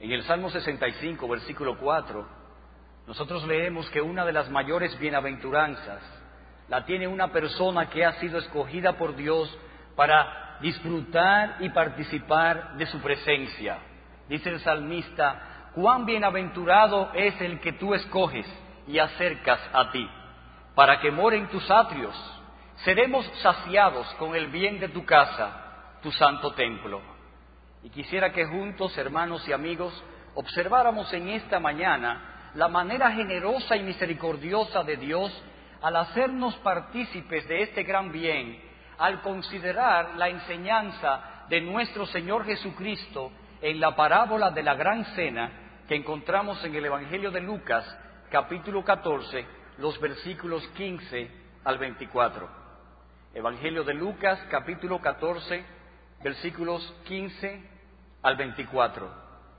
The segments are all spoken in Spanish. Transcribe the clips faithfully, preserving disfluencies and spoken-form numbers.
En el Salmo sesenta y cinco, versículo cuatro, nosotros leemos que una de las mayores bienaventuranzas la tiene una persona que ha sido escogida por Dios para disfrutar y participar de su presencia. Dice el salmista: cuán bienaventurado es el que tú escoges y acercas a ti, para que more en tus atrios. Seremos saciados con el bien de tu casa, tu santo templo. Y quisiera que juntos, hermanos y amigos, observáramos en esta mañana la manera generosa y misericordiosa de Dios al hacernos partícipes de este gran bien, al considerar la enseñanza de nuestro Señor Jesucristo en la parábola de la Gran Cena que encontramos en el Evangelio de Lucas, capítulo catorce, los versículos quince al veinticuatro. Evangelio de Lucas, capítulo catorce, versículos quince al veinticuatro.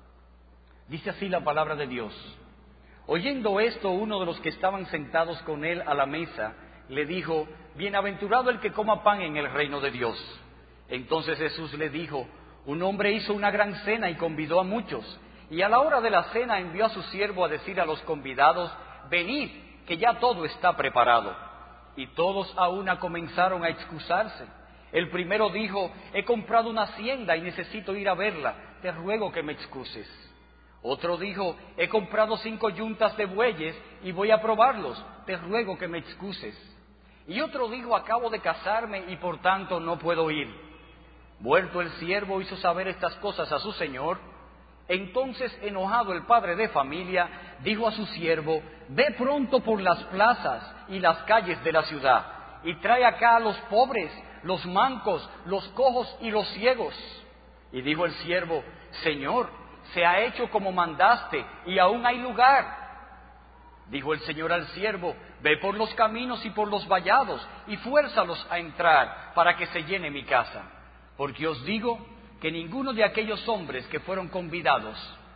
Dice así la palabra de Dios: oyendo esto, uno de los que estaban sentados con él a la mesa le dijo: bienaventurado el que coma pan en el reino de Dios. Entonces Jesús le dijo: un hombre hizo una gran cena y convidó a muchos, y a la hora de la cena envió a su siervo a decir a los convidados: venid, que ya todo está preparado. Y todos a una comenzaron a excusarse. El primero dijo: he comprado una hacienda y necesito ir a verla, te ruego que me excuses. Otro dijo: he comprado cinco yuntas de bueyes y voy a probarlos, te ruego que me excuses. Y otro dijo: acabo de casarme y por tanto no puedo ir. Vuelto el siervo hizo saber estas cosas a su señor. Entonces, enojado el padre de familia, dijo a su siervo: ve pronto por las plazas y las calles de la ciudad y trae acá a los pobres, los mancos, los cojos y los ciegos. Y dijo el siervo: Señor, se ha hecho como mandaste y aún hay lugar. Dijo el Señor al siervo: ve por los caminos y por los vallados y fuérzalos a entrar para que se llene mi casa. Porque os digo que ninguno de aquellos hombres que fueron convidados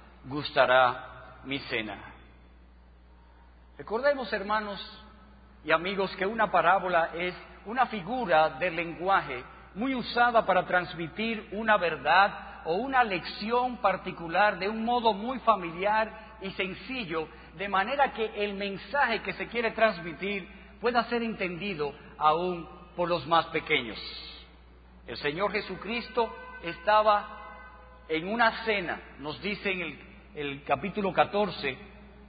gustará mi cena. Recordemos, hermanos y amigos, que una parábola es una figura del lenguaje muy usada para transmitir una verdad o una lección particular de un modo muy familiar y sencillo, de manera que el mensaje que se quiere transmitir pueda ser entendido aún por los más pequeños. El Señor Jesucristo estaba en una cena, nos dice en el, el capítulo catorce,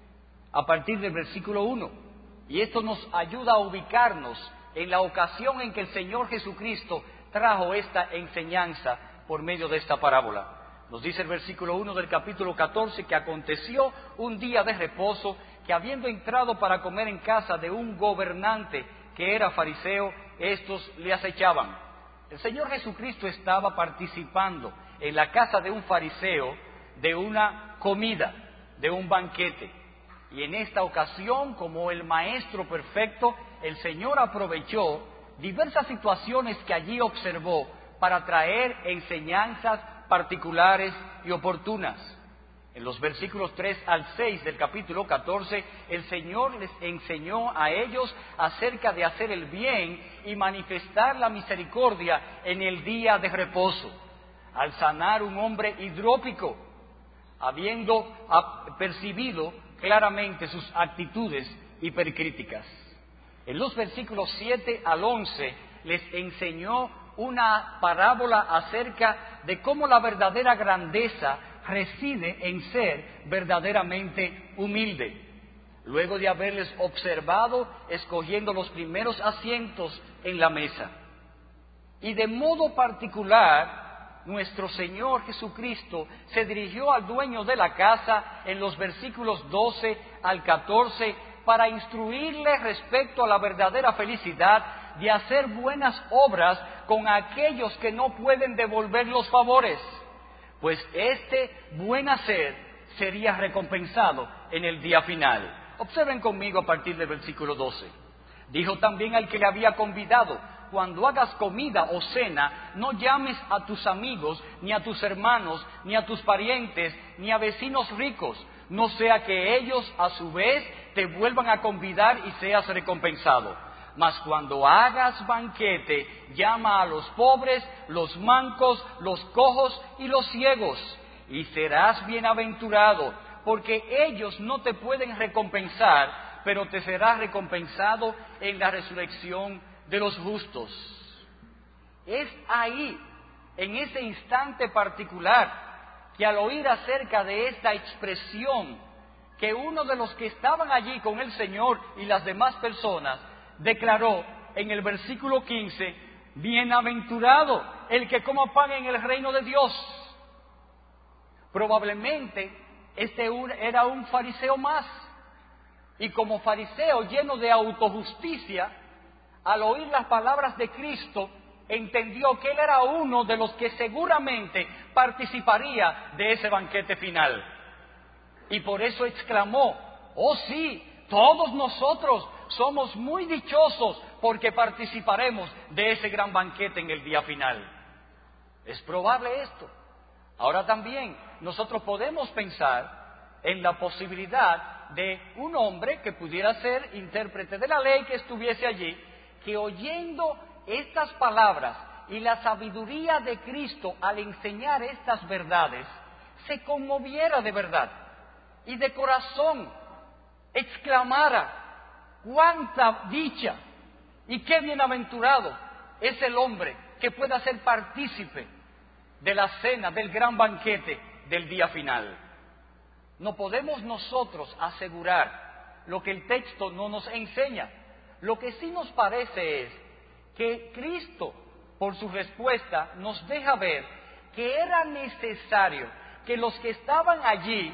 a partir del versículo uno, y esto nos ayuda a ubicarnos en la ocasión en que el Señor Jesucristo trajo esta enseñanza por medio de esta parábola. Nos dice el versículo uno del capítulo catorce que aconteció un día de reposo, que habiendo entrado para comer en casa de un gobernante que era fariseo, estos le acechaban. El Señor Jesucristo estaba participando en la casa de un fariseo de una comida, de un banquete. Y en esta ocasión, como el maestro perfecto, el Señor aprovechó diversas situaciones que allí observó para traer enseñanzas particulares y oportunas. En los versículos tres al seis del capítulo catorce, el Señor les enseñó a ellos acerca de hacer el bien y manifestar la misericordia en el día de reposo, al sanar un hombre hidrópico, habiendo percibido claramente sus actitudes hipercríticas. En los versículos siete al once les enseñó una parábola acerca de cómo la verdadera grandeza reside en ser verdaderamente humilde. Luego de haberles observado escogiendo los primeros asientos en la mesa. Y de modo particular, nuestro Señor Jesucristo se dirigió al dueño de la casa en los versículos doce al catorce para instruirle respecto a la verdadera felicidad de hacer buenas obras con aquellos que no pueden devolver los favores, pues este buen hacer sería recompensado en el día final. Observen conmigo a partir del versículo doce. Dijo también al que le había convidado: cuando hagas comida o cena, no llames a tus amigos, ni a tus hermanos, ni a tus parientes, ni a vecinos ricos, no sea que ellos a su vez te vuelvan a convidar y seas recompensado. Mas cuando hagas banquete, llama a los pobres, los mancos, los cojos y los ciegos, y serás bienaventurado, porque ellos no te pueden recompensar, pero te será recompensado en la resurrección de los justos. Es ahí, en ese instante particular, que al oír acerca de esta expresión, que uno de los que estaban allí con el Señor y las demás personas declaró en el versículo quince, bienaventurado el que coma pan en el reino de Dios. Probablemente este era un fariseo más, y como fariseo lleno de autojusticia, al oír las palabras de Cristo, entendió que él era uno de los que seguramente participaría de ese banquete final. Y por eso exclamó, oh sí, todos nosotros somos muy dichosos porque participaremos de ese gran banquete en el día final. Es probable esto. Ahora también nosotros podemos pensar en la posibilidad de un hombre que pudiera ser intérprete de la ley, que estuviese allí, que oyendo estas palabras y la sabiduría de Cristo al enseñar estas verdades, se conmoviera de verdad y de corazón exclamara, cuánta dicha y qué bienaventurado es el hombre que pueda ser partícipe de la cena, del gran banquete del día final. No podemos nosotros asegurar lo que el texto no nos enseña. Lo que sí nos parece es que Cristo, por su respuesta, nos deja ver que era necesario que los que estaban allí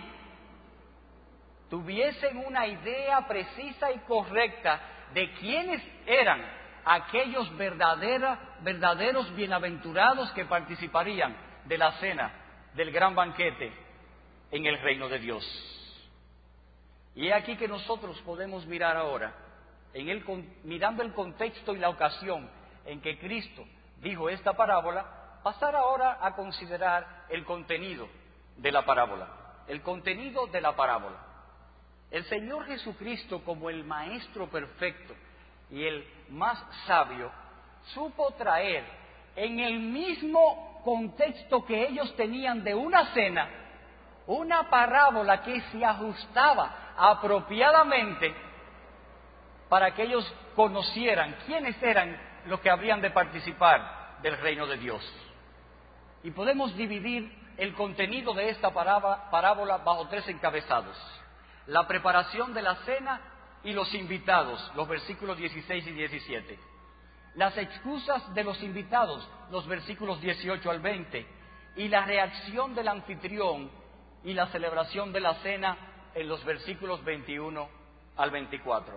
tuviesen una idea precisa y correcta de quiénes eran aquellos verdadera, verdaderos bienaventurados que participarían de la cena, del gran banquete en el reino de Dios. Y es aquí que nosotros podemos mirar ahora, en el, mirando el contexto y la ocasión en que Cristo dijo esta parábola, pasar ahora a considerar el contenido de la parábola. El contenido de la parábola. El Señor Jesucristo, como el Maestro perfecto y el más sabio, supo traer en el mismo contexto que ellos tenían de una cena, una parábola que se ajustaba apropiadamente para que ellos conocieran quiénes eran los que habrían de participar del reino de Dios. Y podemos dividir el contenido de esta parábola bajo tres encabezados: la preparación de la cena y los invitados, los versículos dieciséis y diecisiete. Las excusas de los invitados, los versículos dieciocho al veinte. Y la reacción del anfitrión y la celebración de la cena en los versículos veintiuno al veinticuatro.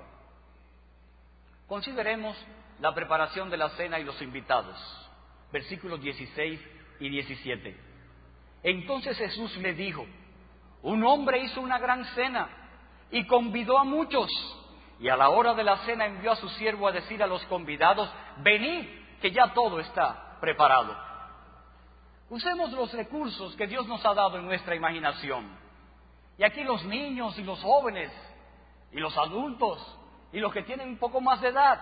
Consideremos la preparación de la cena y los invitados, versículos dieciséis y diecisiete. Entonces Jesús le dijo, un hombre hizo una gran cena y convidó a muchos, y a la hora de la cena envió a su siervo a decir a los convidados, venid, que ya todo está preparado. Usemos los recursos que Dios nos ha dado en nuestra imaginación. Y aquí los niños y los jóvenes y los adultos y los que tienen un poco más de edad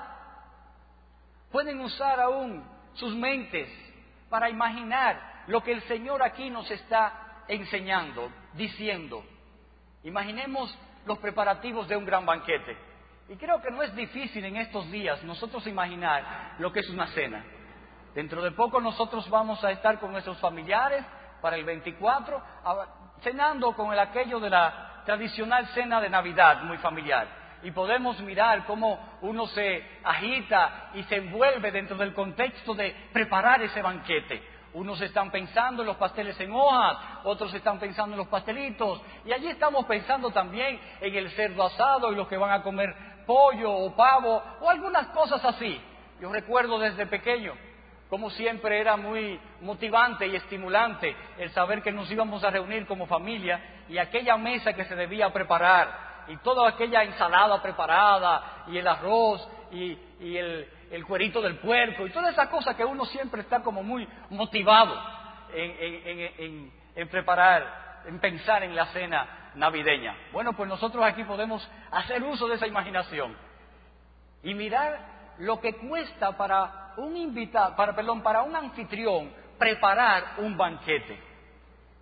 pueden usar aún sus mentes para imaginar lo que el Señor aquí nos está enseñando, diciendo. Imaginemos los preparativos de un gran banquete. Y creo que no es difícil en estos días nosotros imaginar lo que es una cena. Dentro de poco nosotros vamos a estar con nuestros familiares para el veinticuatro, cenando con el aquello de la tradicional cena de Navidad, muy familiar. Y podemos mirar cómo uno se agita y se envuelve dentro del contexto de preparar ese banquete. Unos están pensando en los pasteles en hojas, otros están pensando en los pastelitos, y allí estamos pensando también en el cerdo asado y los que van a comer pollo o pavo o algunas cosas así. Yo recuerdo desde pequeño como siempre era muy motivante y estimulante el saber que nos íbamos a reunir como familia y aquella mesa que se debía preparar y toda aquella ensalada preparada y el arroz y, y el, el cuerito del puerco y toda esa cosa que uno siempre está como muy motivado en, en, en, en, en preparar, en pensar en la cena navideña. Bueno, pues nosotros aquí podemos hacer uso de esa imaginación y mirar lo que cuesta para un invitado, para, perdón, para un anfitrión preparar un banquete.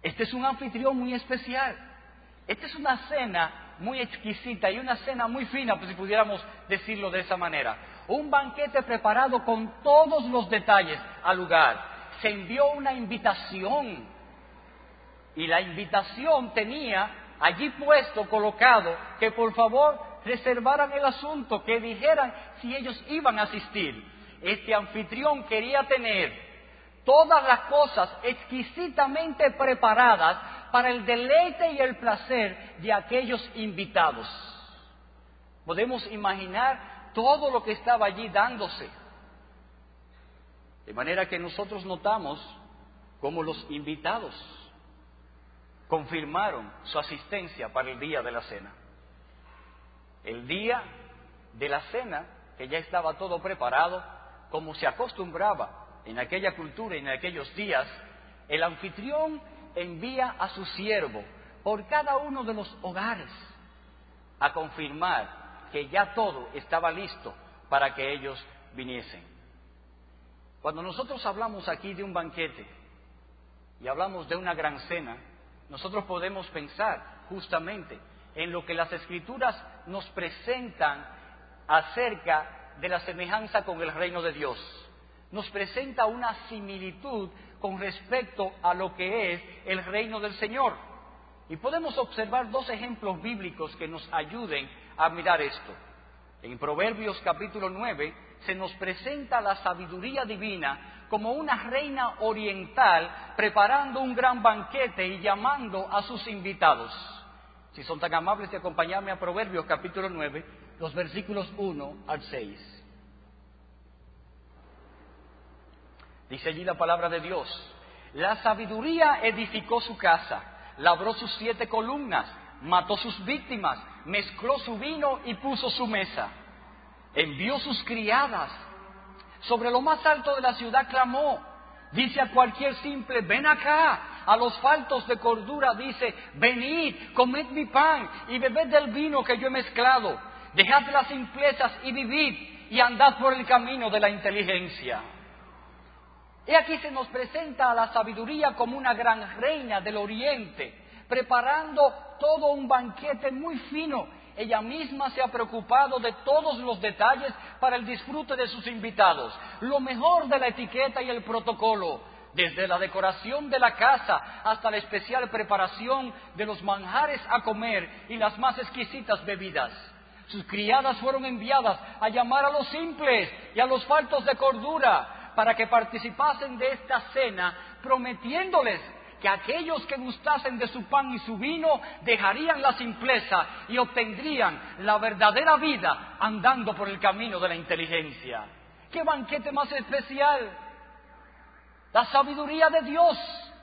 Este es un anfitrión muy especial. Esta es una cena muy exquisita y una cena muy fina, pues si pudiéramos decirlo de esa manera. Un banquete preparado con todos los detalles al lugar. Se envió una invitación y la invitación tenía allí puesto, colocado, que por favor reservaran el asunto, que dijeran si ellos iban a asistir. Este anfitrión quería tener todas las cosas exquisitamente preparadas para el deleite y el placer de aquellos invitados. Podemos imaginar todo lo que estaba allí dándose. De manera que nosotros notamos cómo los invitados confirmaron su asistencia para el día de la cena. El día de la cena, que ya estaba todo preparado, como se acostumbraba en aquella cultura y en aquellos días, el anfitrión envía a su siervo por cada uno de los hogares a confirmar que ya todo estaba listo para que ellos viniesen. Cuando nosotros hablamos aquí de un banquete y hablamos de una gran cena, nosotros podemos pensar justamente en lo que las Escrituras nos presentan acerca de la semejanza con el reino de Dios. Nos presenta una similitud con respecto a lo que es el reino del Señor. Y podemos observar dos ejemplos bíblicos que nos ayuden a mirar esto. En Proverbios capítulo nueve se nos presenta la sabiduría divina como una reina oriental preparando un gran banquete y llamando a sus invitados. Si son tan amables de acompañarme a Proverbios capítulo nueve, los versículos uno al seis. Dice allí la palabra de Dios: la sabiduría edificó su casa, labró sus siete columnas, mató sus víctimas, mezcló su vino y puso su mesa. Envió sus criadas, sobre lo más alto de la ciudad clamó. Dice a cualquier simple: ven acá. A los faltos de cordura dice: venid, comed mi pan y bebed del vino que yo he mezclado. Dejad las simplezas y vivid, y andad por el camino de la inteligencia. Y aquí se nos presenta a la sabiduría como una gran reina del oriente, preparando todo un banquete muy fino. Ella misma se ha preocupado de todos los detalles para el disfrute de sus invitados. Lo mejor de la etiqueta y el protocolo, desde la decoración de la casa hasta la especial preparación de los manjares a comer y las más exquisitas bebidas. Sus criadas fueron enviadas a llamar a los simples y a los faltos de cordura para que participasen de esta cena, prometiéndoles que aquellos que gustasen de su pan y su vino dejarían la simpleza y obtendrían la verdadera vida andando por el camino de la inteligencia. ¡Qué banquete más especial! La sabiduría de Dios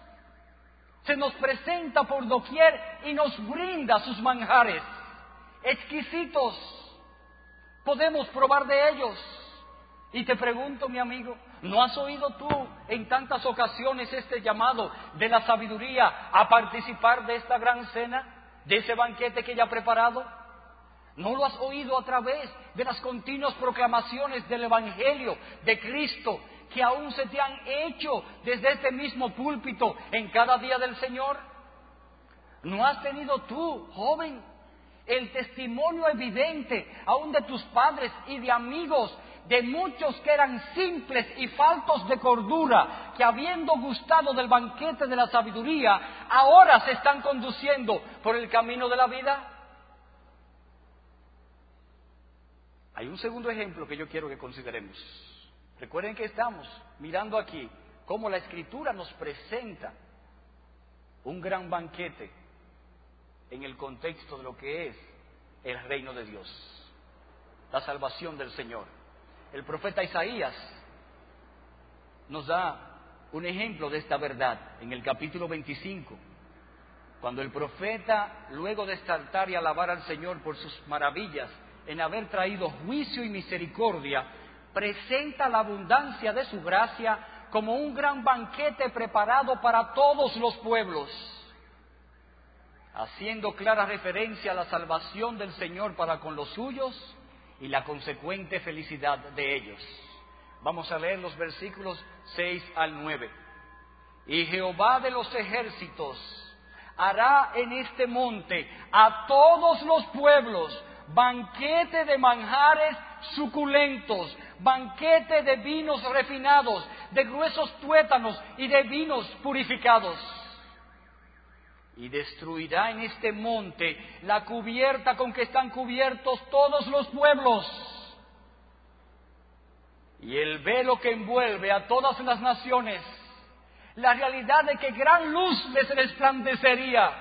se nos presenta por doquier y nos brinda sus manjares exquisitos. Podemos probar de ellos. Y te pregunto, mi amigo, ¿no has oído tú en tantas ocasiones este llamado de la sabiduría a participar de esta gran cena, de ese banquete que ella ha preparado? ¿No lo has oído a través de las continuas proclamaciones del Evangelio de Cristo que aún se te han hecho desde este mismo púlpito en cada día del Señor? ¿No has tenido tú, joven, el testimonio evidente aún de tus padres y de amigos, de muchos que eran simples y faltos de cordura, que habiendo gustado del banquete de la sabiduría, ahora se están conduciendo por el camino de la vida? Hay un segundo ejemplo que yo quiero que consideremos. Recuerden que estamos mirando aquí cómo la Escritura nos presenta un gran banquete en el contexto de lo que es el reino de Dios, la salvación del Señor. El profeta Isaías nos da un ejemplo de esta verdad en el capítulo veinticinco, cuando el profeta, luego de exaltar y alabar al Señor por sus maravillas en haber traído juicio y misericordia, presenta la abundancia de su gracia como un gran banquete preparado para todos los pueblos, haciendo clara referencia a la salvación del Señor para con los suyos y la consecuente felicidad de ellos. Vamos a leer los versículos seis al nueve. Y Jehová de los ejércitos hará en este monte a todos los pueblos banquete de manjares suculentos, banquete de vinos refinados, de gruesos tuétanos y de vinos purificados. Y destruirá en este monte la cubierta con que están cubiertos todos los pueblos, y el velo que envuelve a todas las naciones, la realidad de que gran luz les resplandecería.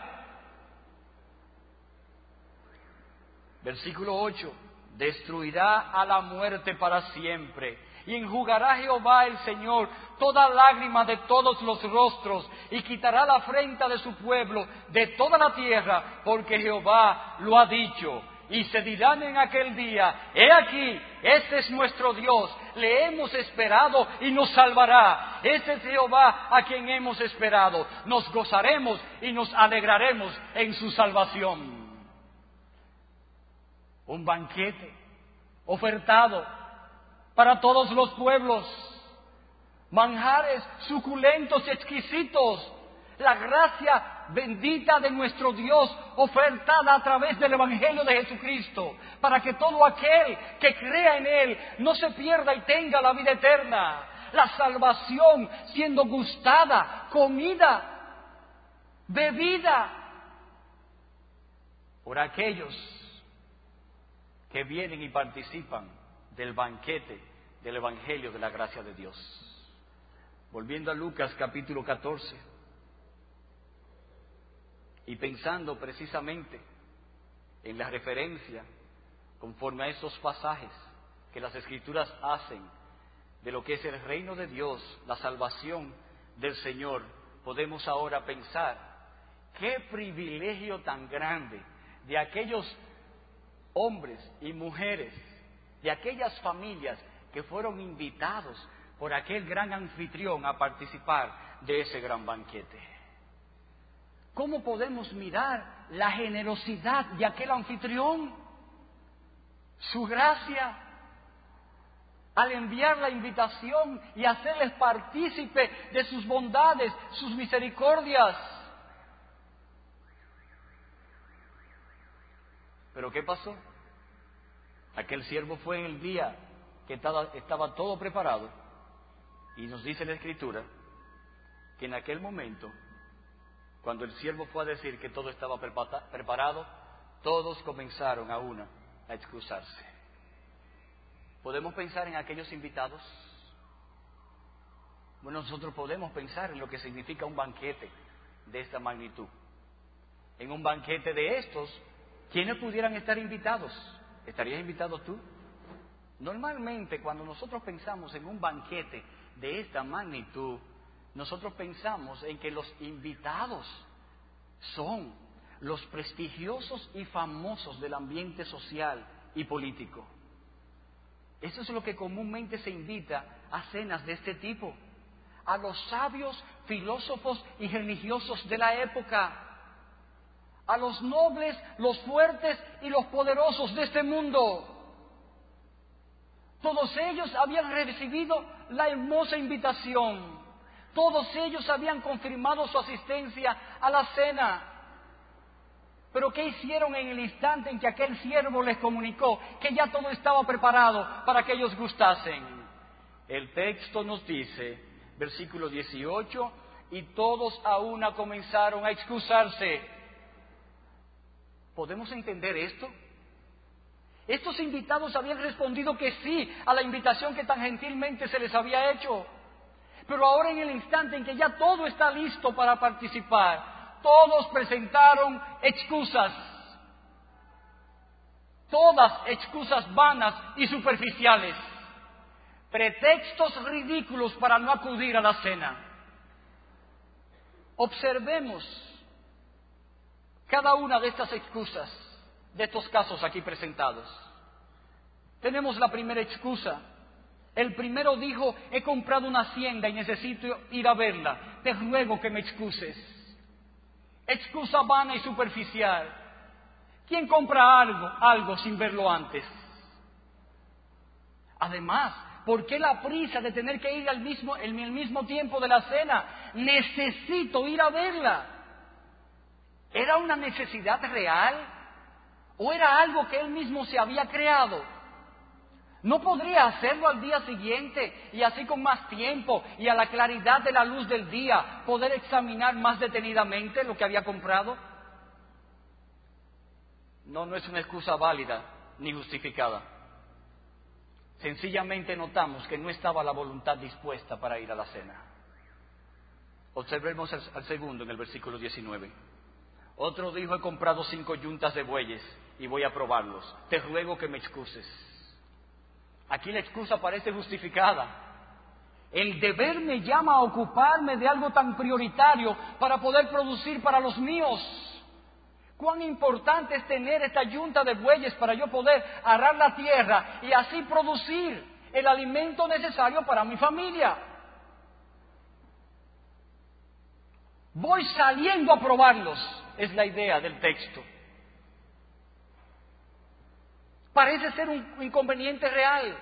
Versículo ocho. Destruirá a la muerte para siempre, y enjugará Jehová el Señor toda lágrima de todos los rostros, y quitará la afrenta de su pueblo de toda la tierra, porque Jehová lo ha dicho. Y se dirán en aquel día: he aquí, este es nuestro Dios, le hemos esperado y nos salvará. Este es Jehová a quien hemos esperado, nos gozaremos y nos alegraremos en su salvación. Un banquete ofertado para todos los pueblos, manjares suculentos y exquisitos, la gracia bendita de nuestro Dios ofertada a través del Evangelio de Jesucristo, para que todo aquel que crea en Él no se pierda y tenga la vida eterna. La salvación siendo gustada, comida, bebida por aquellos que vienen y participan del banquete del Evangelio de la gracia de Dios. Volviendo a Lucas capítulo catorce, y pensando precisamente en la referencia conforme a esos pasajes que las Escrituras hacen de lo que es el reino de Dios, la salvación del Señor, podemos ahora pensar qué privilegio tan grande de aquellos hombres y mujeres, de aquellas familias que fueron invitados por aquel gran anfitrión a participar de ese gran banquete. ¿Cómo podemos mirar la generosidad de aquel anfitrión? Su gracia al enviar la invitación y hacerles partícipe de sus bondades, sus misericordias. ¿Pero qué pasó? Aquel siervo fue en el día que estaba, estaba todo preparado, y nos dice la Escritura que en aquel momento, cuando el siervo fue a decir que todo estaba preparado, todos comenzaron a una a excusarse. ¿Podemos pensar en aquellos invitados? Bueno, nosotros podemos pensar en lo que significa un banquete de esta magnitud. En un banquete de estos, ¿quiénes pudieran estar invitados? ¿Estarías invitado tú? Normalmente, cuando nosotros pensamos en un banquete de esta magnitud, nosotros pensamos en que los invitados son los prestigiosos y famosos del ambiente social y político. Eso es lo que comúnmente se invita a cenas de este tipo, a los sabios, filósofos y religiosos de la época, a los nobles, los fuertes y los poderosos de este mundo. Todos ellos habían recibido la hermosa invitación. Todos ellos habían confirmado su asistencia a la cena. Pero ¿qué hicieron en el instante en que aquel siervo les comunicó que ya todo estaba preparado para que ellos gustasen? El texto nos dice, versículo dieciocho, y todos a una comenzaron a excusarse. ¿Podemos entender esto? Estos invitados habían respondido que sí a la invitación que tan gentilmente se les había hecho. Pero ahora, en el instante en que ya todo está listo para participar, todos presentaron excusas. Todas excusas vanas y superficiales. Pretextos ridículos para no acudir a la cena. Observemos cada una de estas excusas, de estos casos aquí presentados. Tenemos la primera excusa. El primero dijo: he comprado una hacienda y necesito ir a verla, te ruego que me excuses. Excusa vana y superficial. ¿Quién compra algo, algo sin verlo antes? Además, ¿Por qué la prisa de tener que ir al mismo, en el mismo tiempo de la cena? Necesito ir a verla. ¿Era una necesidad real? ¿O era algo que él mismo se había creado? ¿No podría hacerlo al día siguiente y así con más tiempo y a la claridad de la luz del día poder examinar más detenidamente lo que había comprado? No, no es una excusa válida ni justificada. Sencillamente notamos que no estaba la voluntad dispuesta para ir a la cena. Observemos al, al segundo en el versículo diecinueve. Otro dijo: he comprado cinco yuntas de bueyes y voy a probarlos. Te ruego que me excuses. Aquí la excusa parece justificada. El deber me llama a ocuparme de algo tan prioritario para poder producir para los míos. Cuán importante es tener esta yunta de bueyes para yo poder arar la tierra y así producir el alimento necesario para mi familia. Voy saliendo a probarlos, es la idea del texto. Parece ser un inconveniente real.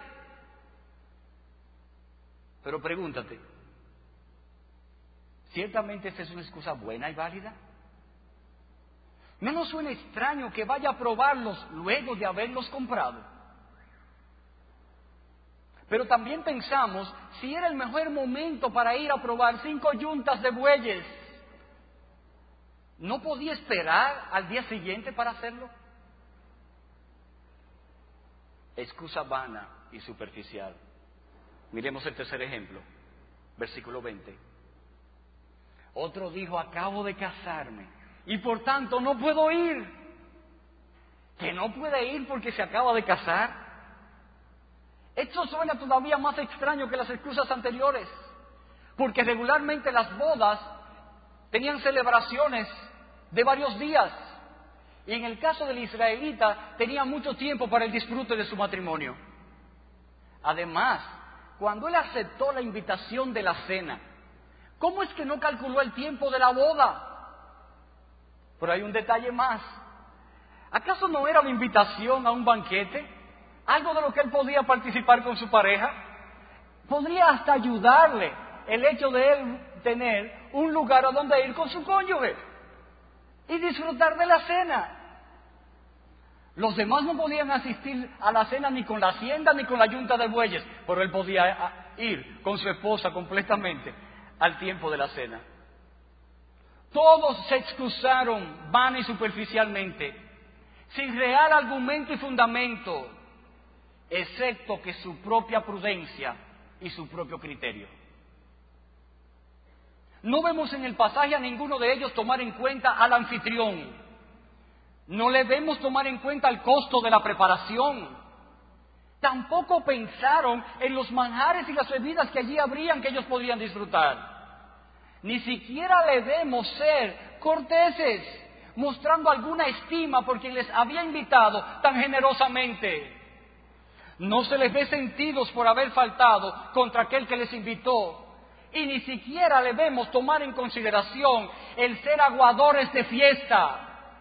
Pero pregúntate, ¿ciertamente esta es una excusa buena y válida? ¿No nos suena extraño que vaya a probarlos luego de haberlos comprado? Pero también pensamos si era el mejor momento para ir a probar cinco yuntas de bueyes. ¿No podía esperar al día siguiente para hacerlo? Excusa vana y superficial. Miremos el tercer ejemplo, versículo veinte. Otro dijo: acabo de casarme y por tanto no puedo ir. ¿Que no puede ir porque se acaba de casar? Esto suena todavía más extraño que las excusas anteriores, porque regularmente las bodas tenían celebraciones de varios días, y en el caso del israelita tenía mucho tiempo para el disfrute de su matrimonio. Además, cuando él aceptó la invitación de la cena, ¿cómo es que no calculó el tiempo de la boda? Pero hay un detalle más. ¿Acaso no era una invitación a un banquete? ¿Algo de lo que él podía participar con su pareja? Podría hasta ayudarle el hecho de él tener un lugar a donde ir con su cónyuge y disfrutar de la cena. Los demás no podían asistir a la cena ni con la hacienda ni con la yunta de bueyes, pero él podía ir con su esposa completamente al tiempo de la cena. Todos se excusaron vana y superficialmente, sin real argumento y fundamento, excepto que su propia prudencia y su propio criterio. No vemos en el pasaje a ninguno de ellos tomar en cuenta al anfitrión. No le vemos tomar en cuenta el costo de la preparación. Tampoco pensaron en los manjares y las bebidas que allí habrían que ellos podrían disfrutar. Ni siquiera le vemos ser corteses, mostrando alguna estima por quien les había invitado tan generosamente. No se les ve sentidos por haber faltado contra aquel que les invitó. Y ni siquiera le vemos tomar en consideración el ser aguadores de fiesta.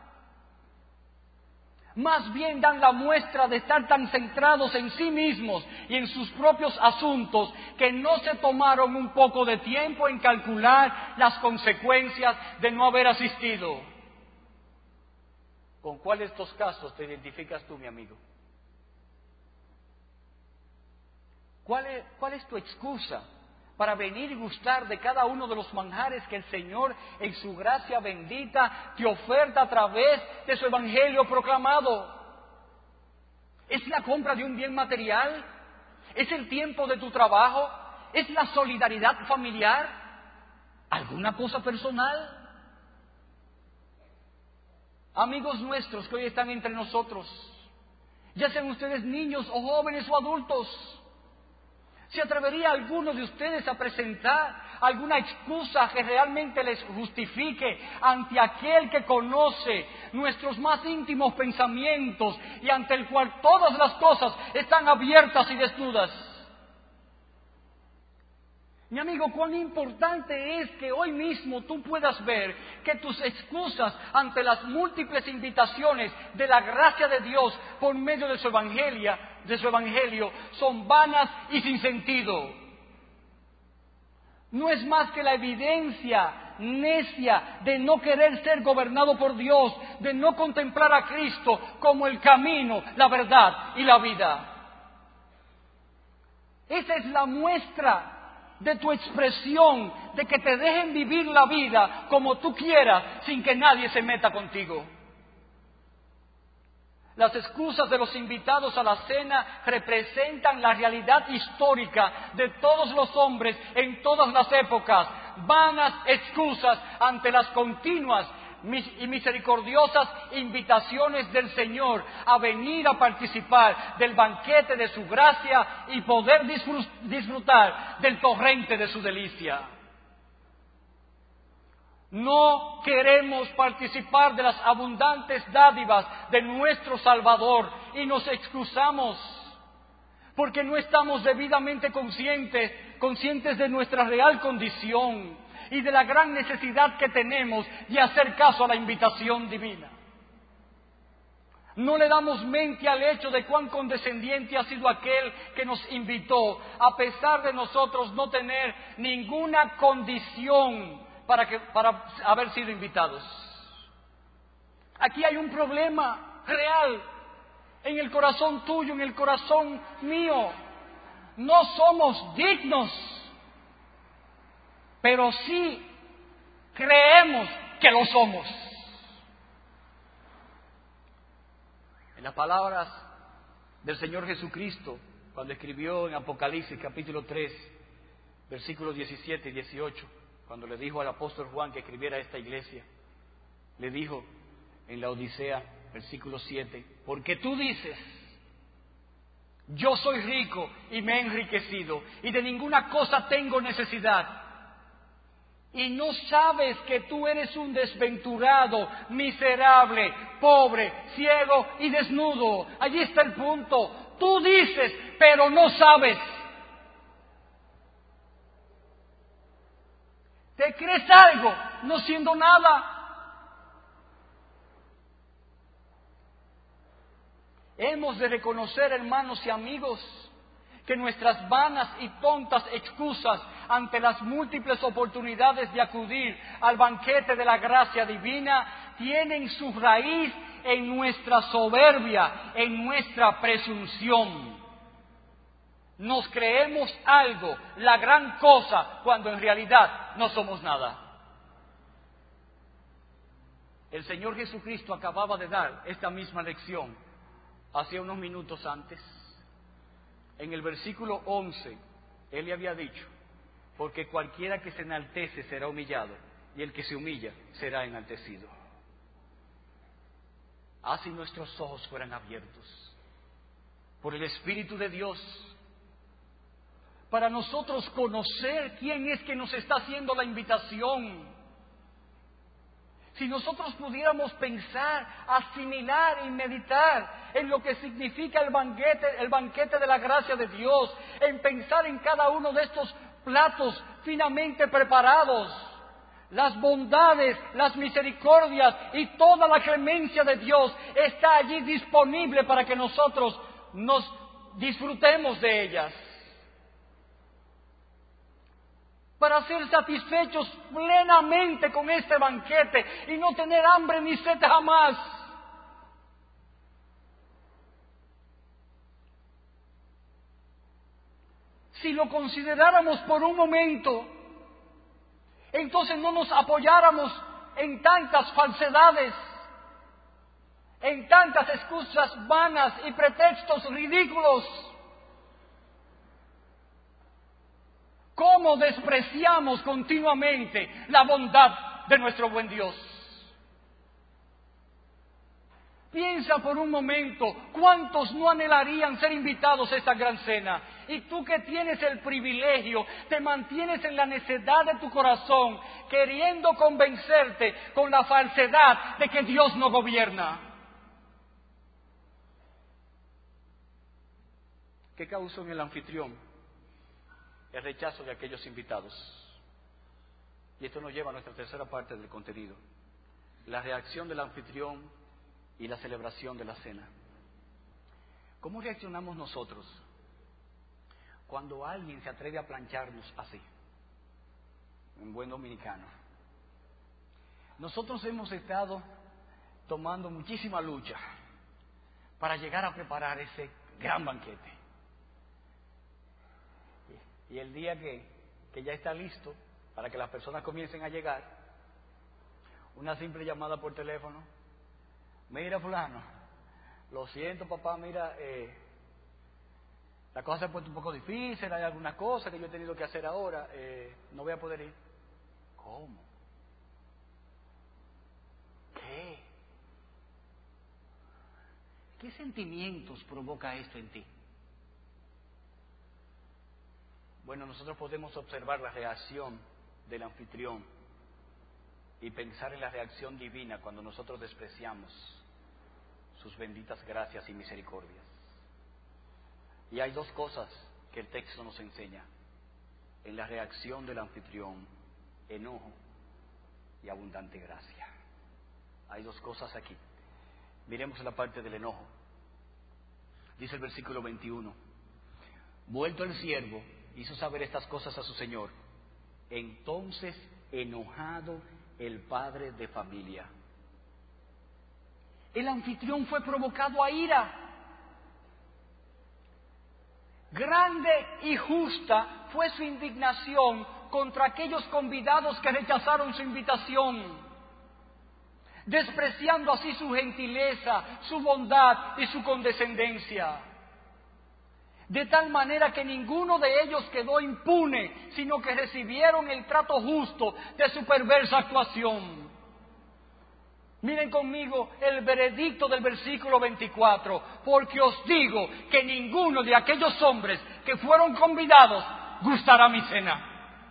Más bien dan la muestra de estar tan centrados en sí mismos y en sus propios asuntos que no se tomaron un poco de tiempo en calcular las consecuencias de no haber asistido. ¿Con cuál de estos casos te identificas tú, mi amigo? ¿Cuál es, cuál es tu excusa para venir y gustar de cada uno de los manjares que el Señor en su gracia bendita te oferta a través de su evangelio proclamado? ¿Es la compra de un bien material? ¿Es el tiempo de tu trabajo? ¿Es la solidaridad familiar? ¿Alguna cosa personal? Amigos nuestros que hoy están entre nosotros, ya sean ustedes niños o jóvenes o adultos, ¿se atrevería alguno de ustedes a presentar alguna excusa que realmente les justifique ante aquel que conoce nuestros más íntimos pensamientos y ante el cual todas las cosas están abiertas y desnudas? Mi amigo, cuán importante es que hoy mismo tú puedas ver que tus excusas ante las múltiples invitaciones de la gracia de Dios por medio de su evangelio, de su evangelio, son vanas y sin sentido. No es más que la evidencia necia de no querer ser gobernado por Dios, de no contemplar a Cristo como el camino, la verdad y la vida. Esa es la muestra de tu expresión, de que te dejen vivir la vida como tú quieras, sin que nadie se meta contigo. Las excusas de los invitados a la cena representan la realidad histórica de todos los hombres en todas las épocas, vanas excusas ante las continuas y misericordiosas invitaciones del Señor a venir a participar del banquete de su gracia y poder disfrutar del torrente de su delicia. No queremos participar de las abundantes dádivas de nuestro Salvador y nos excusamos porque no estamos debidamente conscientes, conscientes de nuestra real condición y de la gran necesidad que tenemos de hacer caso a la invitación divina. No le damos mente al hecho de cuán condescendiente ha sido aquel que nos invitó, a pesar de nosotros no tener ninguna condición para, que, para haber sido invitados. Aquí hay un problema real en el corazón tuyo, en el corazón mío. No somos dignos, pero sí creemos que lo somos. En las palabras del Señor Jesucristo, cuando escribió en Apocalipsis capítulo tres, versículos diecisiete y dieciocho, cuando le dijo al apóstol Juan que escribiera esta iglesia, le dijo en la Odisea, versículo siete, porque tú dices, yo soy rico y me he enriquecido y de ninguna cosa tengo necesidad, y no sabes que tú eres un desventurado, miserable, pobre, ciego y desnudo. Allí está el punto. Tú dices, pero no sabes. ¿Te crees algo no siendo nada? Hemos de reconocer, hermanos y amigos, que nuestras vanas y tontas excusas ante las múltiples oportunidades de acudir al banquete de la gracia divina tienen su raíz en nuestra soberbia, en nuestra presunción. Nos creemos algo, la gran cosa, cuando en realidad no somos nada. El Señor Jesucristo acababa de dar esta misma lección hace unos minutos antes. En el versículo once, Él le había dicho, porque cualquiera que se enaltece será humillado, y el que se humilla será enaltecido. Así nuestros ojos fueran abiertos por el Espíritu de Dios, para nosotros conocer quién es que nos está haciendo la invitación. Si nosotros pudiéramos pensar, asimilar y meditar en lo que significa el banquete, el banquete de la gracia de Dios, en pensar en cada uno de estos platos finamente preparados, las bondades, las misericordias y toda la clemencia de Dios está allí disponible para que nosotros nos disfrutemos de ellas, para ser satisfechos plenamente con este banquete y no tener hambre ni sed jamás. Si lo consideráramos por un momento, entonces no nos apoyáramos en tantas falsedades, en tantas excusas vanas y pretextos ridículos. ¿Cómo despreciamos continuamente la bondad de nuestro buen Dios? Piensa por un momento, ¿cuántos no anhelarían ser invitados a esta gran cena? Y tú que tienes el privilegio, te mantienes en la necedad de tu corazón, queriendo convencerte con la falsedad de que Dios no gobierna. ¿Qué causó en el anfitrión el rechazo de aquellos invitados. Y esto nos lleva a nuestra tercera parte del contenido: la reacción del anfitrión y la celebración de la cena. ¿Cómo reaccionamos nosotros cuando alguien se atreve a plancharnos así, en buen dominicano? Nosotros hemos estado tomando muchísima lucha para llegar a preparar ese gran banquete. Y el día que, que ya está listo para que las personas comiencen a llegar, una simple llamada por teléfono: mira fulano, lo siento papá, mira, eh, la cosa se ha puesto un poco difícil, hay algunas cosas que yo he tenido que hacer ahora, eh, no voy a poder ir. ¿Cómo? ¿Qué? ¿Qué sentimientos provoca esto en ti? Bueno, nosotros podemos observar la reacción del anfitrión y pensar en la reacción divina cuando nosotros despreciamos sus benditas gracias y misericordias. Y hay dos cosas que el texto nos enseña en la reacción del anfitrión: enojo y abundante gracia. Hay dos cosas aquí. Miremos la parte del enojo. Dice el versículo veintiuno: vuelto el siervo, hizo saber estas cosas a su señor. Entonces, enojado el padre de familia. El anfitrión fue provocado a ira. Grande y justa fue su indignación contra aquellos convidados que rechazaron su invitación, despreciando así su gentileza, su bondad y su condescendencia. De tal manera que ninguno de ellos quedó impune, sino que recibieron el trato justo de su perversa actuación. Miren conmigo el veredicto del versículo veinticuatro: porque os digo que ninguno de aquellos hombres que fueron convidados gustará mi cena.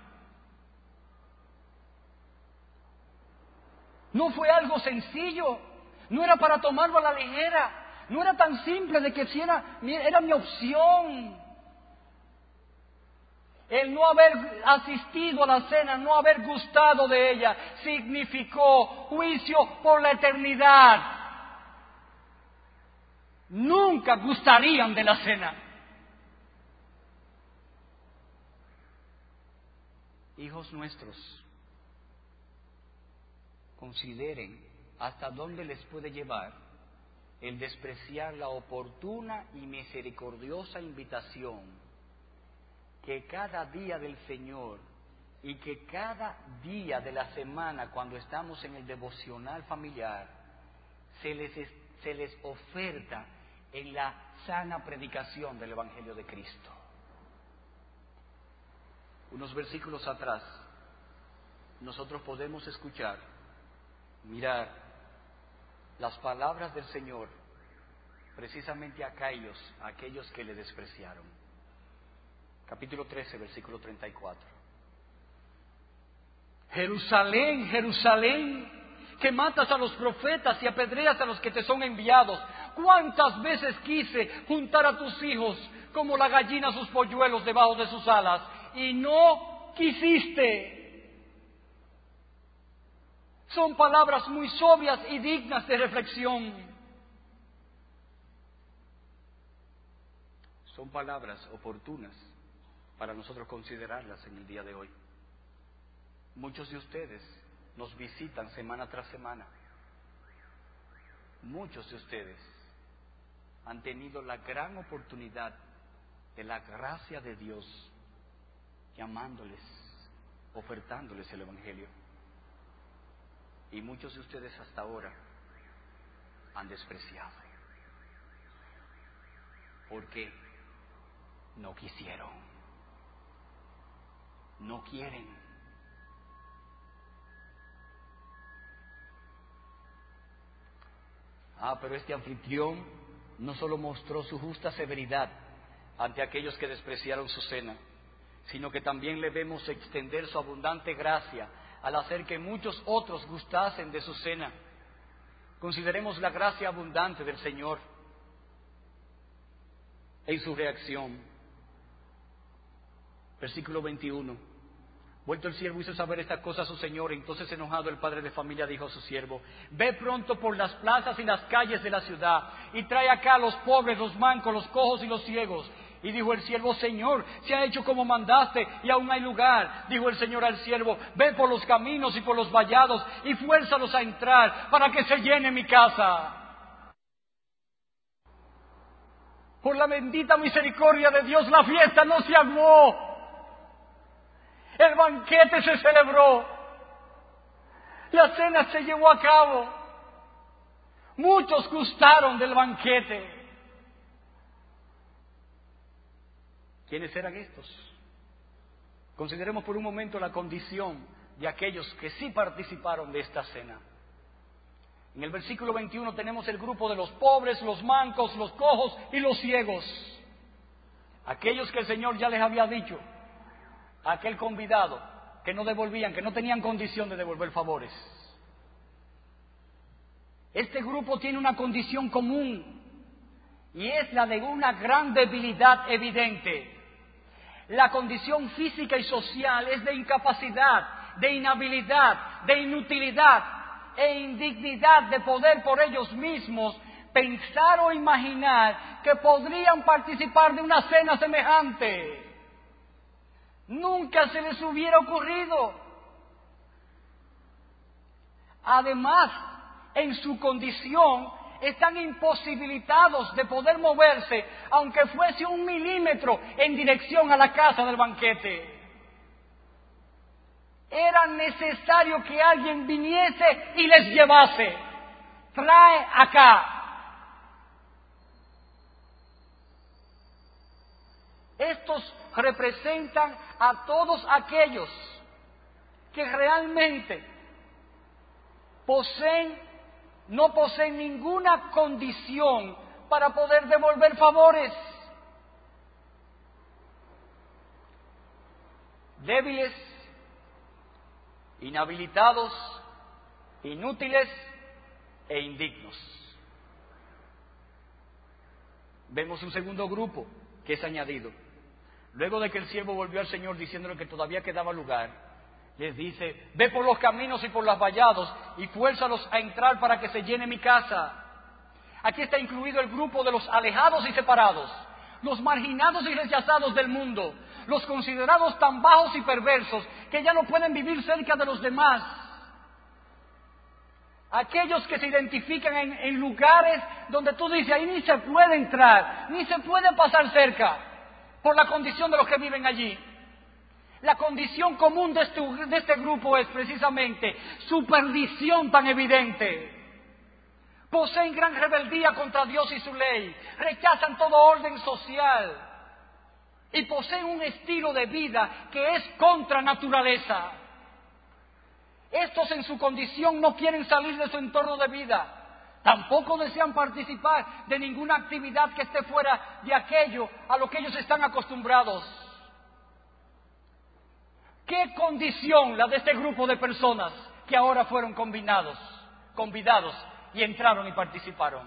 No fue algo sencillo, no era para tomarlo a la ligera. No era tan simple de que si era, era mi opción. El no haber asistido a la cena, no haber gustado de ella, significó juicio por la eternidad. Nunca gustarían de la cena. Hijos nuestros, consideren hasta dónde les puede llevar el despreciar la oportuna y misericordiosa invitación que cada día del Señor y que cada día de la semana, cuando estamos en el devocional familiar, se les, se les oferta en la sana predicación del Evangelio de Cristo. Unos versículos atrás, nosotros podemos escuchar, mirar las palabras del Señor precisamente a aquellos, a aquellos que le despreciaron. Capítulo trece, versículo treinta y cuatro. Jerusalén, Jerusalén, que matas a los profetas y apedreas a los que te son enviados. ¿Cuántas veces quise juntar a tus hijos como la gallina a sus polluelos debajo de sus alas, y no quisiste? Son palabras muy sobrias y dignas de reflexión. Son palabras oportunas para nosotros considerarlas en el día de hoy. Muchos de ustedes nos visitan semana tras semana. Muchos de ustedes han tenido la gran oportunidad de la gracia de Dios, llamándoles, ofertándoles el Evangelio. Y muchos de ustedes hasta ahora han despreciado. Porque no quisieron. No quieren. Ah, pero este anfitrión no solo mostró su justa severidad ante aquellos que despreciaron su cena, sino que también le vemos extender su abundante gracia al hacer que muchos otros gustasen de su cena. Consideremos la gracia abundante del Señor en su reacción. Versículo veintiuno. Vuelto el siervo hizo saber estas cosas a su señor, entonces enojado el padre de familia dijo a su siervo: ve pronto por las plazas y las calles de la ciudad y trae acá a los pobres, los mancos, los cojos y los ciegos. Y dijo el siervo: Señor, se ha hecho como mandaste y aún hay lugar. Dijo el Señor al siervo: ve por los caminos y por los vallados y fuérzalos a entrar para que se llene mi casa. Por la bendita misericordia de Dios, la fiesta no se armó. El banquete se celebró. La cena se llevó a cabo. Muchos gustaron del banquete. ¿Quiénes eran estos? Consideremos por un momento la condición de aquellos que sí participaron de esta cena. En el versículo veintiuno tenemos el grupo de los pobres, los mancos, los cojos y los ciegos. Aquellos que el Señor ya les había dicho a aquel convidado que no devolvían, que no tenían condición de devolver favores. Este grupo tiene una condición común y es la de una gran debilidad evidente. La condición física y social es de incapacidad, de inhabilidad, de inutilidad e indignidad de poder por ellos mismos pensar o imaginar que podrían participar de una cena semejante. Nunca se les hubiera ocurrido. Además, en su condición están imposibilitados de poder moverse, aunque fuese un milímetro en dirección a la casa del banquete. Era necesario que alguien viniese y les llevase. Trae acá. Estos representan a todos aquellos que realmente poseen, no poseen ninguna condición para poder devolver favores. Débiles, inhabilitados, inútiles e indignos. Vemos un segundo grupo que es añadido. Luego de que el siervo volvió al Señor diciéndole que todavía quedaba lugar, les dice: ve por los caminos y por los vallados y fuérzalos a entrar para que se llene mi casa. Aquí está incluido el grupo de los alejados y separados, los marginados y rechazados del mundo, los considerados tan bajos y perversos que ya no pueden vivir cerca de los demás. Aquellos que se identifican en, en lugares donde tú dices: ahí ni se puede entrar, ni se puede pasar cerca, por la condición de los que viven allí. La condición común de este, de este grupo es precisamente su perdición tan evidente. Poseen gran rebeldía contra Dios y su ley, rechazan todo orden social y poseen un estilo de vida que es contra naturaleza. Estos en su condición no quieren salir de su entorno de vida. Tampoco desean participar de ninguna actividad que esté fuera de aquello a lo que ellos están acostumbrados. ¿Qué condición la de este grupo de personas que ahora fueron combinados, convidados y entraron y participaron?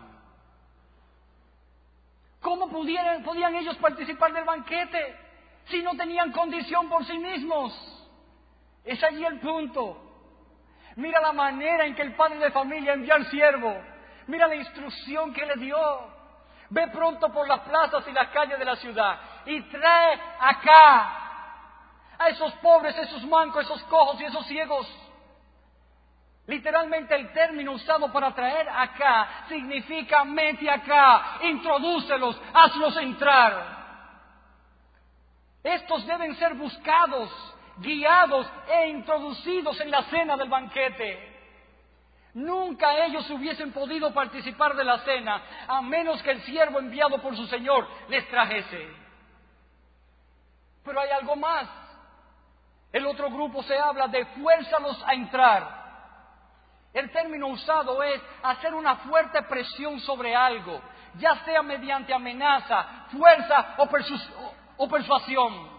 ¿Cómo pudieran, podían ellos participar del banquete si no tenían condición por sí mismos? Es allí el punto. Mira la manera en que el padre de familia envió al siervo. Mira la instrucción que le dio. Ve pronto por las plazas y las calles de la ciudad y trae acá a esos pobres, esos mancos, esos cojos y esos ciegos. Literalmente el término usado para traer acá significa mete acá, introdúcelos, hazlos entrar. Estos deben ser buscados, guiados e introducidos en la cena del banquete. Nunca ellos hubiesen podido participar de la cena a menos que el siervo enviado por su Señor les trajese. Pero hay algo más. El otro grupo se habla de fuérzalos a entrar. El término usado es hacer una fuerte presión sobre algo, ya sea mediante amenaza, fuerza o, persu- o persuasión.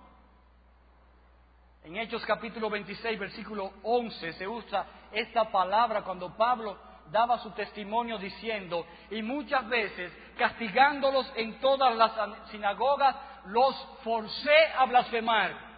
En Hechos capítulo veintiséis, versículo once, se usa esta palabra cuando Pablo daba su testimonio diciendo, y muchas veces castigándolos en todas las sinagogas, los forcé a blasfemar.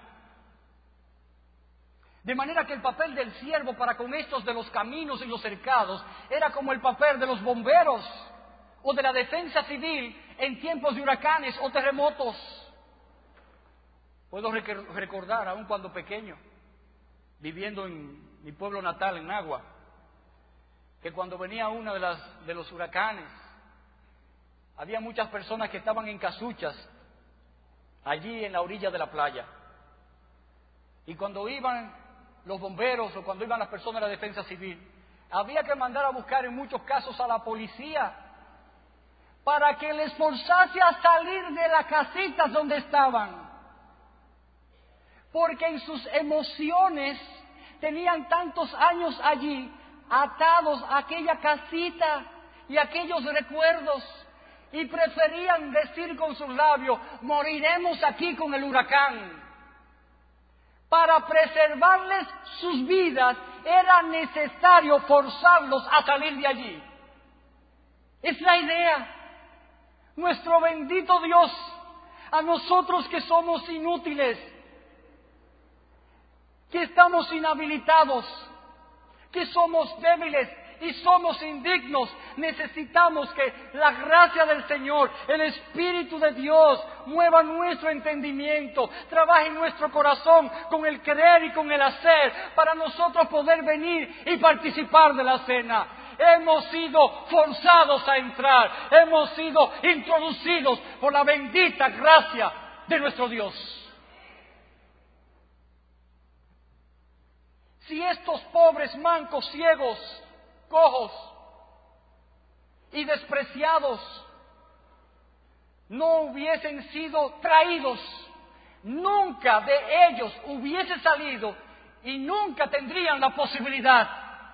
De manera que el papel del siervo para con estos de los caminos y los cercados era como el papel de los bomberos o de la defensa civil en tiempos de huracanes o terremotos. Puedo rec- recordar, aun cuando pequeño, viviendo en mi pueblo natal, en Nagua, que cuando venía uno de, las, de los huracanes, había muchas personas que estaban en casuchas allí en la orilla de la playa. Y cuando iban los bomberos o cuando iban las personas de la defensa civil, había que mandar a buscar en muchos casos a la policía para que les forzase a salir de las casitas donde estaban. Porque en sus emociones tenían tantos años allí, atados a aquella casita y aquellos recuerdos, y preferían decir con sus labios, moriremos aquí con el huracán. Para preservarles sus vidas era necesario forzarlos a salir de allí. Es la idea. Nuestro bendito Dios, a nosotros que somos inútiles, que estamos inhabilitados, que somos débiles y somos indignos, necesitamos que la gracia del Señor, el Espíritu de Dios, mueva nuestro entendimiento, trabaje en nuestro corazón con el querer y con el hacer, para nosotros poder venir y participar de la cena. Hemos sido forzados a entrar, hemos sido introducidos por la bendita gracia de nuestro Dios. Si estos pobres mancos, ciegos, cojos y despreciados no hubiesen sido traídos, nunca de ellos hubiese salido y nunca tendrían la posibilidad.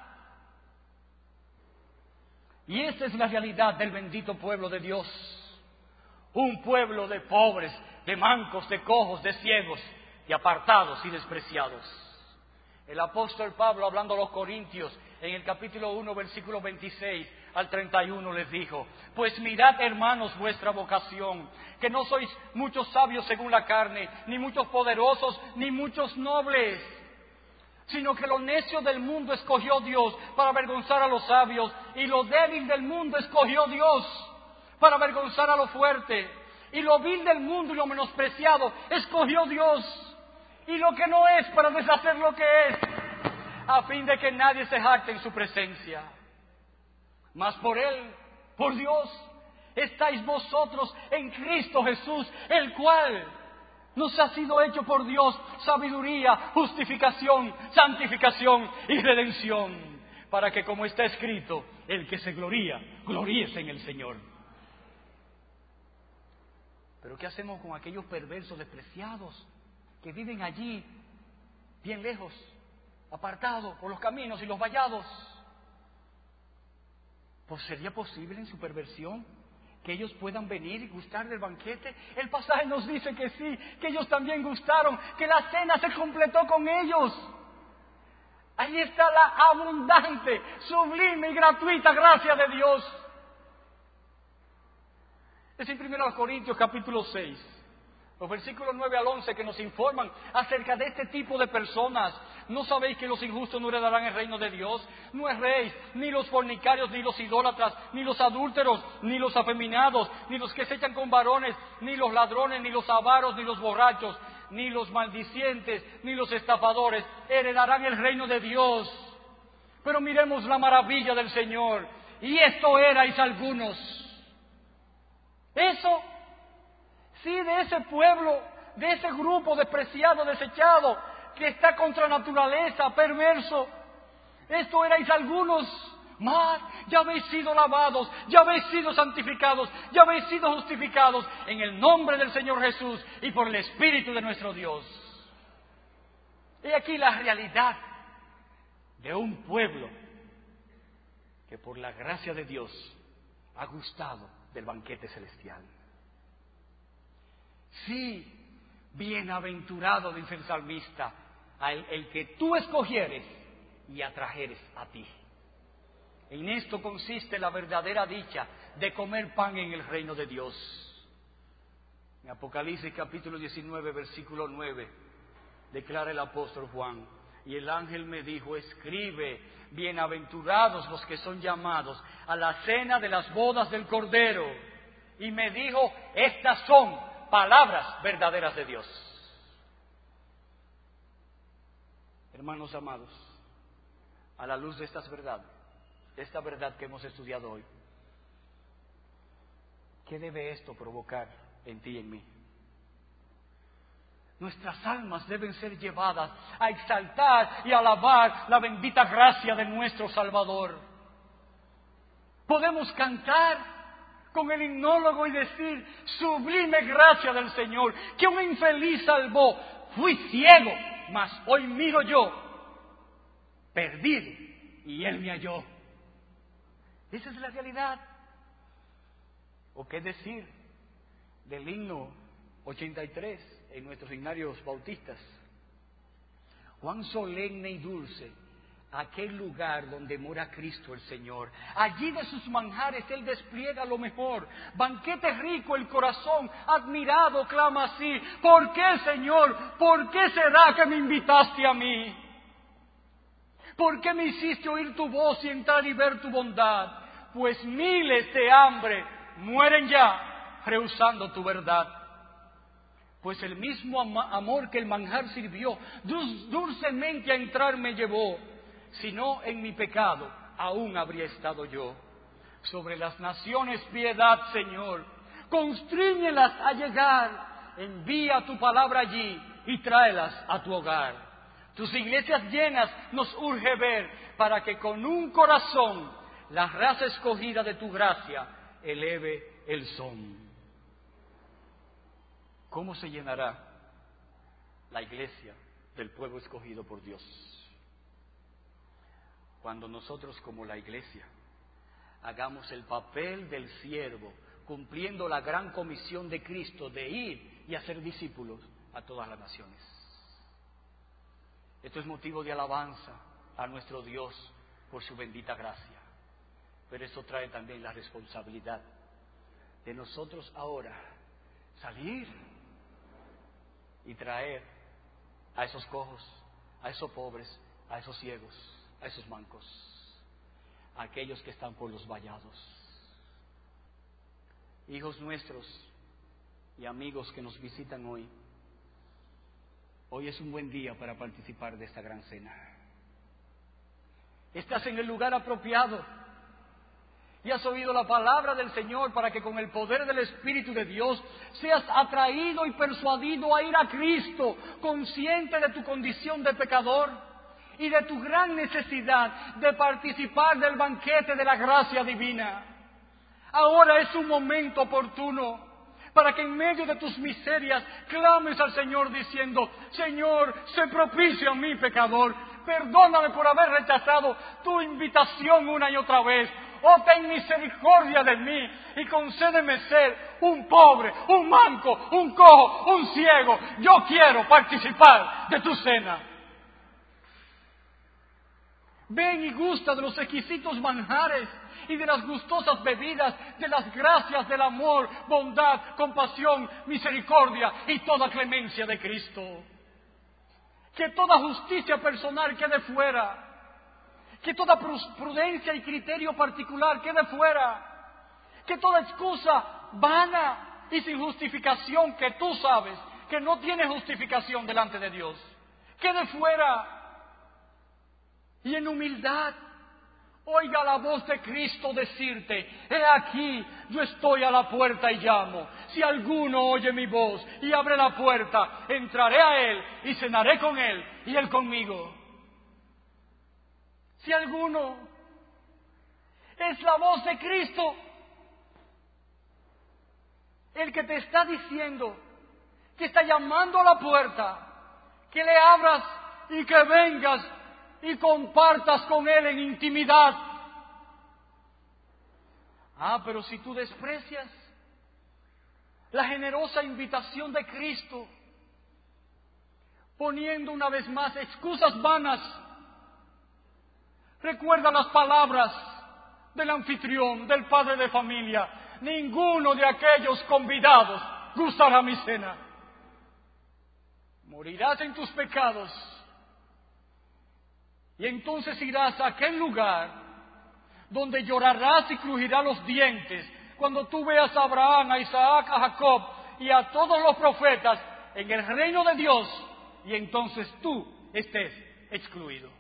Y esa es la realidad del bendito pueblo de Dios. Un pueblo de pobres, de mancos, de cojos, de ciegos, de apartados y despreciados. El apóstol Pablo, hablando a los corintios, en el capítulo uno, versículo veintiséis al treinta y uno, les dijo, pues mirad, hermanos, vuestra vocación, que no sois muchos sabios según la carne, ni muchos poderosos, ni muchos nobles, sino que lo necio del mundo escogió Dios para avergonzar a los sabios, y lo débil del mundo escogió Dios para avergonzar a lo fuerte, y lo vil del mundo y lo menospreciado escogió Dios, y lo que no es para deshacer lo que es, a fin de que nadie se jacte en su presencia. Mas por Él, por Dios, estáis vosotros en Cristo Jesús, el cual nos ha sido hecho por Dios sabiduría, justificación, santificación y redención, para que, como está escrito, el que se gloría, gloríese en el Señor. Pero ¿qué hacemos con aquellos perversos despreciados que viven allí, bien lejos, apartados por los caminos y los vallados? Pues ¿sería posible en su perversión que ellos puedan venir y gustar del banquete? El pasaje nos dice que sí, que ellos también gustaron, que la cena se completó con ellos. Ahí está la abundante, sublime y gratuita gracia de Dios. Es en primero Corintios capítulo seis. Los versículos nueve al once que nos informan acerca de este tipo de personas. ¿No sabéis que los injustos no heredarán el reino de Dios? No erréis, ni los fornicarios, ni los idólatras, ni los adúlteros, ni los afeminados, ni los que se echan con varones, ni los ladrones, ni los avaros, ni los borrachos, ni los maldicientes, ni los estafadores heredarán el reino de Dios. Pero miremos la maravilla del Señor. Y esto erais algunos. Eso... Sí, de ese pueblo, de ese grupo despreciado, desechado, que está contra naturaleza, perverso. Esto erais algunos, mas ya habéis sido lavados, ya habéis sido santificados, ya habéis sido justificados en el nombre del Señor Jesús y por el Espíritu de nuestro Dios. He aquí la realidad de un pueblo que por la gracia de Dios ha gustado del banquete celestial. Sí, bienaventurado, dice el salmista, el, el que tú escogieres y atrajeres a ti. En esto consiste la verdadera dicha de comer pan en el reino de Dios. En Apocalipsis capítulo diecinueve, versículo nueve, declara el apóstol Juan: y el ángel me dijo, escribe, bienaventurados los que son llamados a la cena de las bodas del Cordero. Y me dijo, estas son palabras verdaderas de Dios. Hermanos amados, a la luz de estas verdades, de esta verdad que hemos estudiado hoy, ¿qué debe esto provocar en ti y en mí? Nuestras almas deben ser llevadas a exaltar y alabar la bendita gracia de nuestro Salvador. Podemos cantar con el himnólogo y decir, sublime gracia del Señor, que un infeliz salvó. Fui ciego, mas hoy miro yo, perdido, y Él me halló. Esa es la realidad. ¿O qué decir del himno ochenta y tres en nuestros himnarios bautistas? Cuán solemne y dulce aquel lugar donde mora Cristo el Señor. Allí de sus manjares Él despliega lo mejor. Banquete rico el corazón, admirado clama así: ¿por qué, Señor? ¿Por qué será que me invitaste a mí? ¿Por qué me hiciste oír tu voz y entrar y ver tu bondad? Pues miles de hambre mueren ya, rehusando tu verdad. Pues el mismo ama- amor que el manjar sirvió, dul- dulcemente a entrar me llevó. Si no, en mi pecado aún habría estado yo. Sobre las naciones piedad, Señor, constríñelas a llegar. Envía tu palabra allí y tráelas a tu hogar. Tus iglesias llenas nos urge ver, para que con un corazón la raza escogida de tu gracia eleve el son. ¿Cómo se llenará la iglesia del pueblo escogido por Dios? Cuando nosotros, como la iglesia, hagamos el papel del siervo, cumpliendo la gran comisión de Cristo de ir y hacer discípulos a todas las naciones. Esto es motivo de alabanza a nuestro Dios por su bendita gracia. Pero esto trae también la responsabilidad de nosotros ahora salir y traer a esos cojos, a esos pobres, a esos ciegos, a esos mancos, a aquellos que están por los vallados. Hijos nuestros y amigos que nos visitan hoy, hoy es un buen día para participar de esta gran cena. Estás en el lugar apropiado y has oído la palabra del Señor para que con el poder del Espíritu de Dios seas atraído y persuadido a ir a Cristo, consciente de tu condición de pecador y de tu gran necesidad de participar del banquete de la gracia divina. Ahora es un momento oportuno para que en medio de tus miserias clames al Señor diciendo: Señor, sé propicio a mí, pecador. Perdóname por haber rechazado tu invitación una y otra vez. Oh, ten misericordia de mí y concédeme ser un pobre, un manco, un cojo, un ciego. Yo quiero participar de tu cena. Ven y gusta de los exquisitos manjares y de las gustosas bebidas, de las gracias del amor, bondad, compasión, misericordia y toda clemencia de Cristo. Que toda justicia personal quede fuera. Que toda prudencia y criterio particular quede fuera. Que toda excusa vana y sin justificación, que tú sabes que no tiene justificación delante de Dios, quede fuera. Y en humildad oiga la voz de Cristo decirte: he aquí, yo estoy a la puerta y llamo. Si alguno oye mi voz y abre la puerta, entraré a él y cenaré con él y él conmigo. Si alguno, es la voz de Cristo el que te está diciendo, que está llamando a la puerta, que le abras y que vengas y compartas con él en intimidad. Ah, pero si tú desprecias la generosa invitación de Cristo, poniendo una vez más excusas vanas, recuerda las palabras del anfitrión, del padre de familia, ninguno de aquellos convidados gustará mi cena. Morirás en tus pecados y entonces irás a aquel lugar donde llorarás y crujirás los dientes cuando tú veas a Abraham, a Isaac, a Jacob y a todos los profetas en el reino de Dios, y entonces tú estés excluido.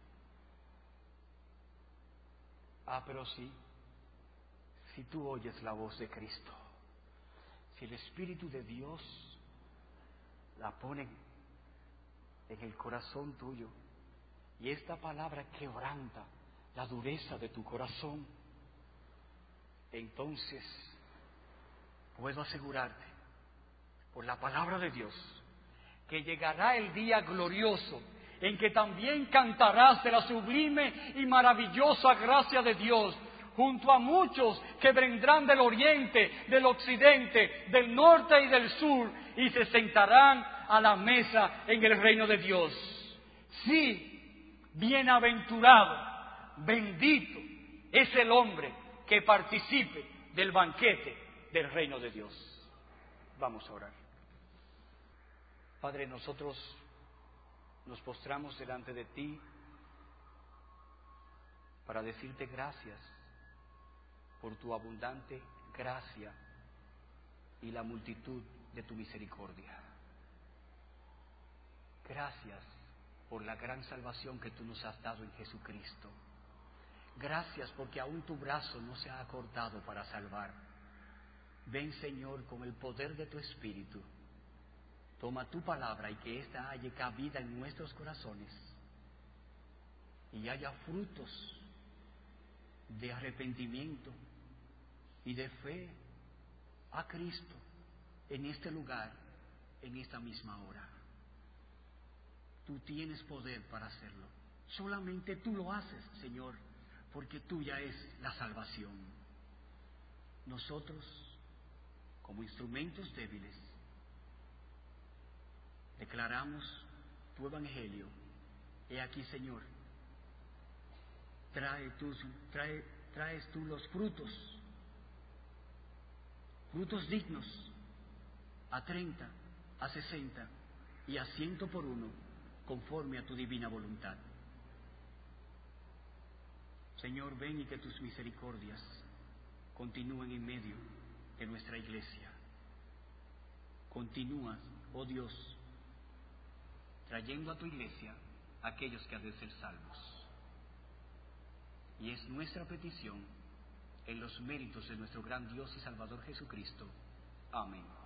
Ah, pero sí, si tú oyes la voz de Cristo, si el Espíritu de Dios la pone en el corazón tuyo, y esta palabra quebranta la dureza de tu corazón, entonces puedo asegurarte, por la palabra de Dios, que llegará el día glorioso en que también cantarás de la sublime y maravillosa gracia de Dios, junto a muchos que vendrán del oriente, del occidente, del norte y del sur, y se sentarán a la mesa en el reino de Dios. Sí, bienaventurado, bendito es el hombre que participe del banquete del reino de Dios. Vamos a orar. Padre, nosotros nos postramos delante de ti para decirte gracias por tu abundante gracia y la multitud de tu misericordia. Gracias por la gran salvación que tú nos has dado en Jesucristo. Gracias porque aún tu brazo no se ha acortado para salvar. Ven, Señor, con el poder de tu Espíritu. Toma tu palabra y que ésta haya cabida en nuestros corazones y haya frutos de arrepentimiento y de fe a Cristo en este lugar, en esta misma hora. Tú tienes poder para hacerlo. Solamente tú lo haces, Señor, porque tuya es la salvación. Nosotros, como instrumentos débiles, declaramos tu evangelio. He aquí, Señor, trae tus, trae, traes tú los frutos, frutos dignos, a treinta, a sesenta y a ciento por uno, conforme a tu divina voluntad. Señor, ven y que tus misericordias continúen en medio de nuestra iglesia. Continúa, oh Dios, trayendo a tu iglesia a aquellos que han de ser salvos. Y es nuestra petición en los méritos de nuestro gran Dios y Salvador Jesucristo. Amén.